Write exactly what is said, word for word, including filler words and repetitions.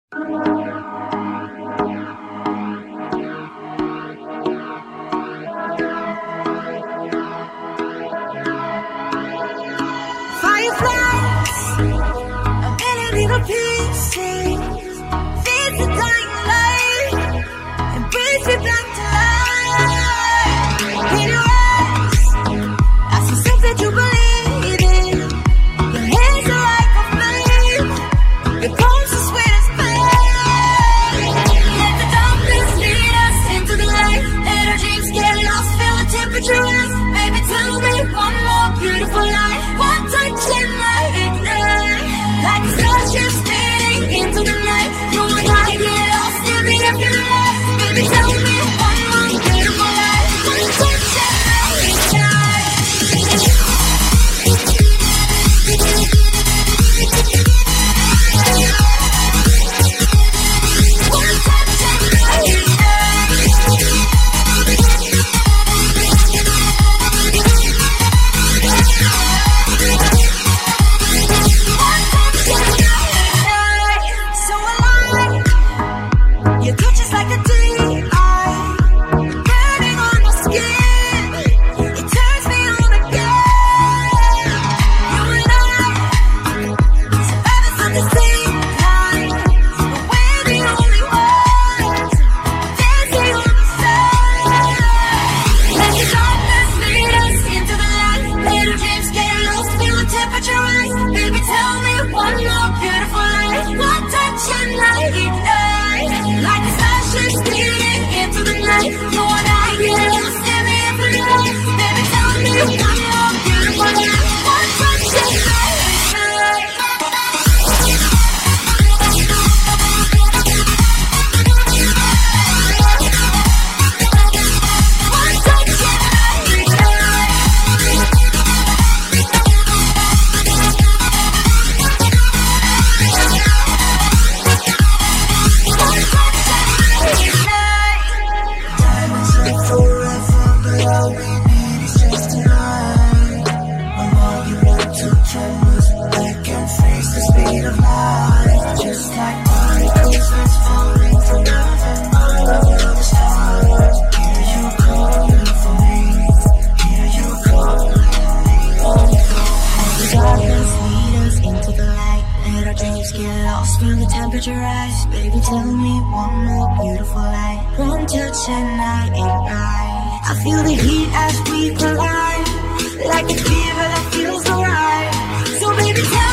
Fireflies, a million little pieces, feed the dying light, and brings me back to life. In your eyes, I see something to believe in. Your hands are like a flame, your palms are sweet as pain. Let the darkness lead us into the light. Let our dreams get lost, feel the temperature rise. Baby, tell me one more beautiful light. One touch and I ignite, like a star just fading into the night. You and I get lost in the afterlife. Baby, tell me one more beautiful light. One touch and I ignite. One touch and I so alive. Your touch is like a deep eye, burning on my skin. It turns me on again. You and I, survivors at the same time, but we're the only ones dancing on the side. Let the darkness lead us into the light. Let our dreams get lost, feel the temperature rise. Baby, tell me one more beautiful light. One touch and I ignite, like a star just speeding into the night. You and I get lost in the afterlife. Baby, tell me one more beautiful light. One touch and I ignite. One touch and I ignite. One touch and I ignite. Diamonds live forever, but all we need is just tonight. I'm all you want to tremors, they can face the speed of light. Just like particles that's falling from heaven, all over the stars. Hear you calling for me, hear you calling me. Oh, The darkness lead us into the light. Let our dreams get lost, feel the temperature rise. Baby, tell me one more beautiful light. One touch and I ignite. I feel the heat as we collide, like a fever that feels alright. So baby, tell